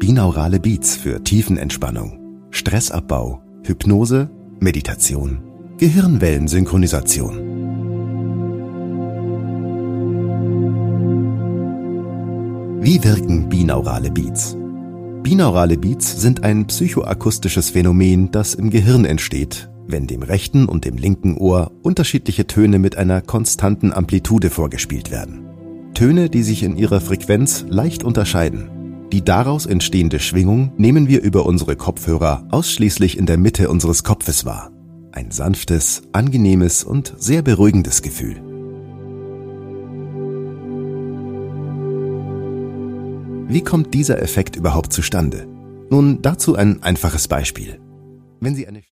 Binaurale Beats für Tiefenentspannung, Stressabbau, Hypnose, Meditation, Gehirnwellensynchronisation. Wie wirken binaurale Beats? Binaurale Beats sind ein psychoakustisches Phänomen, das im Gehirn entsteht, wenn dem rechten und dem linken Ohr unterschiedliche Töne mit einer konstanten Amplitude vorgespielt werden. Töne, die sich in ihrer Frequenz leicht unterscheiden. Die daraus entstehende Schwingung nehmen wir über unsere Kopfhörer ausschließlich in der Mitte unseres Kopfes wahr. Ein sanftes, angenehmes und sehr beruhigendes Gefühl. Wie kommt dieser Effekt überhaupt zustande? Nun, dazu ein einfaches Beispiel. Wenn Sie eine